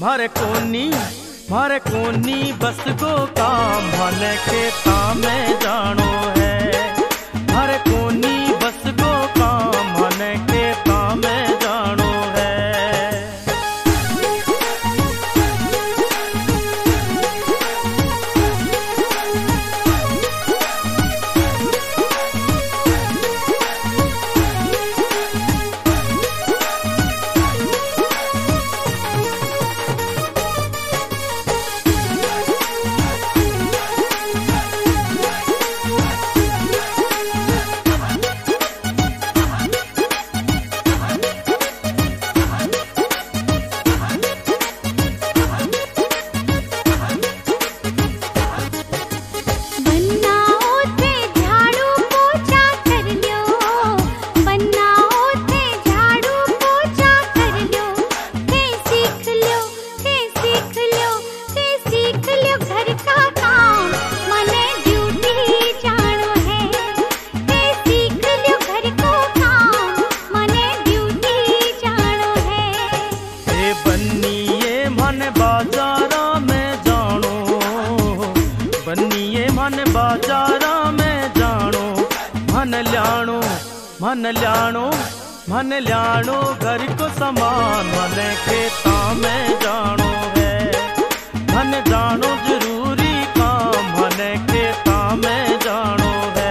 मारे कोनी बस को काम मन खेता में जानो है। मारे कोनी बस को काम मन खेता में जानो है। बाजारा में जानो मन ल्याणो घर को समान मन खेता में जानो है। मन जानो जरूरी काम मन खेता में जानो है।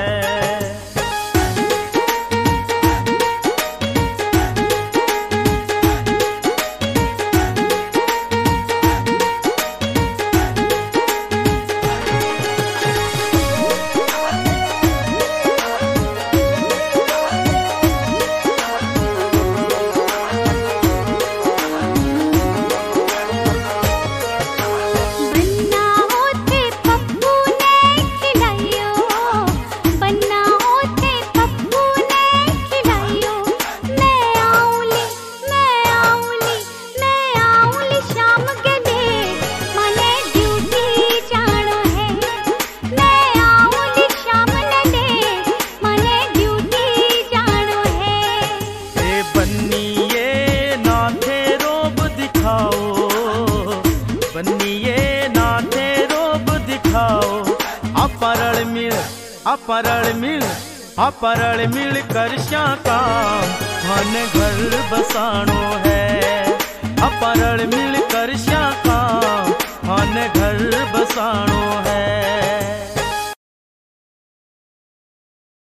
अपरल मिल कर काम मन घर बसानो है। अपरल मिल कर काम मन घर बसानो